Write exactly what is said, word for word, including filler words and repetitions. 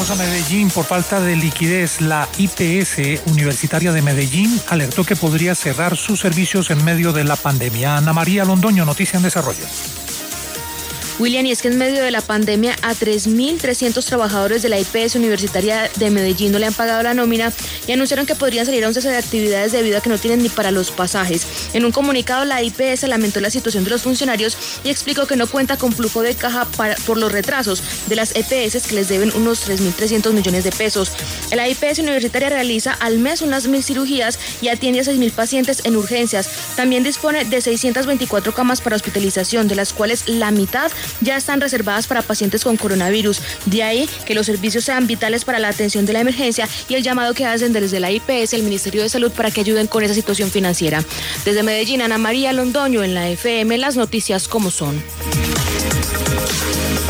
Vamos a Medellín. Por falta de liquidez, la I P S Universitaria de Medellín alertó que podría cerrar sus servicios en medio de la pandemia. Ana María Londoño, Noticia en Desarrollo. William, y es que en medio de la pandemia a tres mil trescientos trabajadores de la I P S Universitaria de Medellín no le han pagado la nómina y anunciaron que podrían salir a un cese de actividades debido a que no tienen ni para los pasajes. En un comunicado, la I P S lamentó la situación de los funcionarios y explicó que no cuenta con flujo de caja para, por los retrasos de las E P S que les deben unos tres mil trescientos millones de pesos. La I P S Universitaria realiza al mes unas mil cirugías y atiende a seis mil pacientes en urgencias. También dispone de seiscientas veinticuatro camas para hospitalización, de las cuales la mitad ya están reservadas para pacientes con coronavirus. De ahí que los servicios sean vitales para la atención de la emergencia y el llamado que hacen desde la I P S el Ministerio de Salud para que ayuden con esa situación financiera. Desde Medellín, Ana María Londoño, en la F M, las noticias como son.